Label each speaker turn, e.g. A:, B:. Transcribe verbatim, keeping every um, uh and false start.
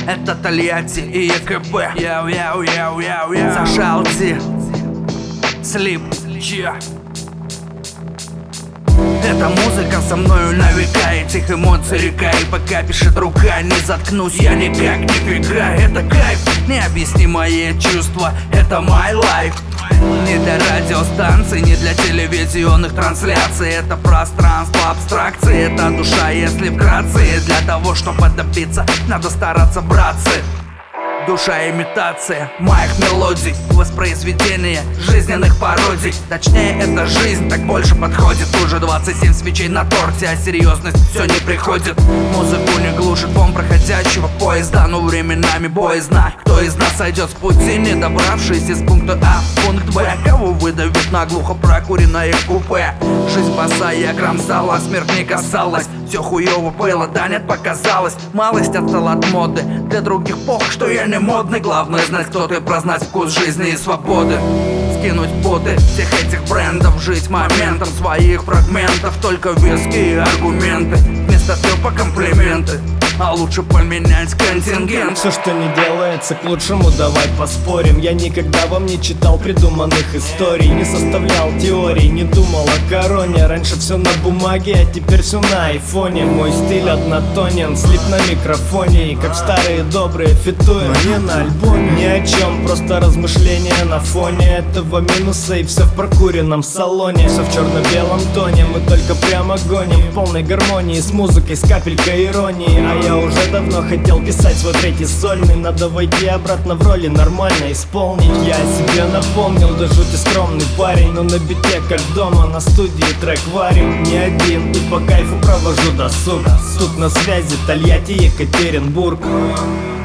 A: Это Тольятти и ЕКБ. Яу, яу, яу, яу, яу. Зашалти Слип, че? Эта музыка со мною на века, этих эмоций река. И пока пишет рука, не заткнусь я никак, нифига. Это кайф, необъяснимое чувство, это my life. Не для радиостанций, не для телевизионных трансляций. Это пространство абстракции, это душа, если вкратце. И для того, чтобы добиться, надо стараться, братцы. Душа имитация моих мелодий, воспроизведение жизненных пародий. Точнее, это жизнь так больше подходит. Уже двадцать семь свечей на торте, а серьезность все не приходит. Музыку не глушит вон проходящего поезда, но временами боязно. Кто из нас сойдет с пути, не добравшись из пункта А в пункт Б? Кого выдавит наглухо прокуренное купе? Жизнь босая кромсала, смерть не касалась. Все хуёво было, да нет, показалось. Малость отстала от моды, для других пох, что я не модный. Главное знать, кто ты, прознать вкус жизни и свободы. Скинуть боты всех этих брендов, жить моментом своих фрагментов. Только веские аргументы, вместо трёпа комплименты. А лучше поменять контингент.
B: Все, что не делается, к лучшему давай поспорим. Я никогда вам не читал придуманных историй, не составлял теорий, не думал о короне. Раньше все на бумаге, а теперь все на айфоне. Мой стиль однотонен, слип на микрофоне. И как старые добрые фитуем, но не на альбоме. Ни о чем, просто размышления на фоне этого минуса. И все в прокуренном салоне, все в черно-белом тоне. Мы только прямо гоним в полной гармонии с музыкой, с капелькой иронии. А я Я уже давно хотел писать свой третий сольный. Надо войти обратно в роли, нормально исполнить. Я себе напомнил, да жути скромный парень. Но на бите как дома, на студии трек варим. Не один и по кайфу провожу досуг. Тут на связи Тольятти, Екатеринбург.